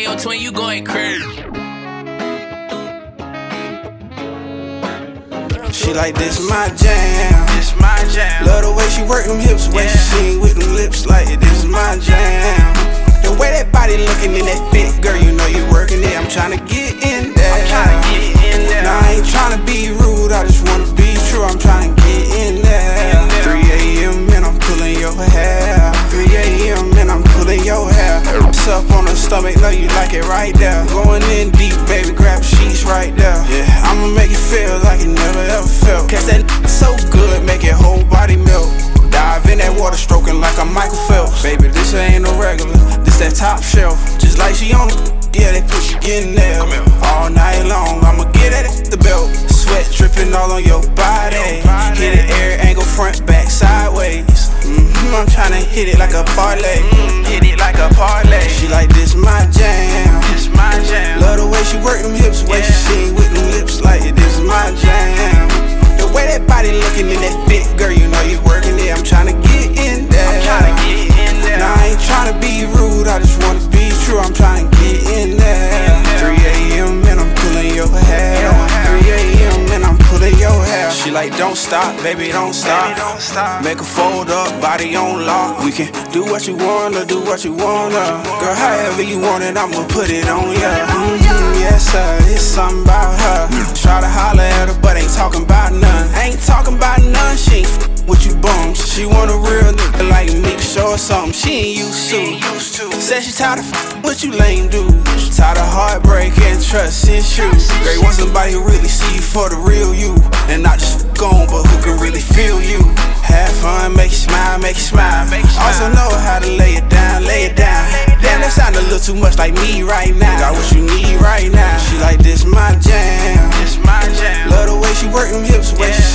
your twin, you going crazy. She like, this my jam. This my jam. Love the way she work them hips, way she sing with them lips like this is my jam. The way that body looking in that fit, girl, you know you working it. I'm tryna get in there. Nah, I ain't tryna be rude, I just wanna be true. I'm tryna get in there. 3 a.m. and I'm pulling your hair. 3 a.m. and I'm pulling your hair. Up on the stomach, know you like it right there. Going in deep, baby, grab sheets right there. Yeah, I'ma make it feel like you never ever felt. Catch that so good, make your whole body melt. Dive in that water, stroking like I'm Michael Phelps. Baby, this ain't no regular, this that top shelf. Just like she on it, yeah, they put you in there. All night long, I'ma get at it, the belt. Sweat dripping all on your body. Hit it air angle, front, back, sideways. I'm tryna hit it like a parlay. Hit it like a parlay. She like, this my jam. This my jam. Love the way she work them hips, way she sing with them lips like this is my jam. The way that body looking in that fit, girl, you know you working it. I'm tryna get in there. Nah, I ain't tryna be rude, I just wanna be true. I'm tryna get in there. 3 a.m. and I'm pulling your hair. 3 a.m. and I'm pulling your hair. She like, don't stop, baby, don't stop. Make her fold up, body on lock. We can do what you wanna, do what you wanna. Girl, however you want it, I'ma put it on ya. Yes, sir, it's something about her. Try to holler at her, but ain't talking about none. Ain't talking about none, she ain't with you bums. She want a real nigga like me to show her something she ain't used to. Said she tired of what you lame dudes. She tired of heartbreak and trust issues. Girl, want somebody who really see you for the real you, and not just gone, but who can really feel you. Have fun, make you smile, make you smile. Also know how to lay it down, lay it down. Damn, that sound a little too much like me right now. Got what you need right now. She like, this my jam. This my jam. Love the way she work them hips, way she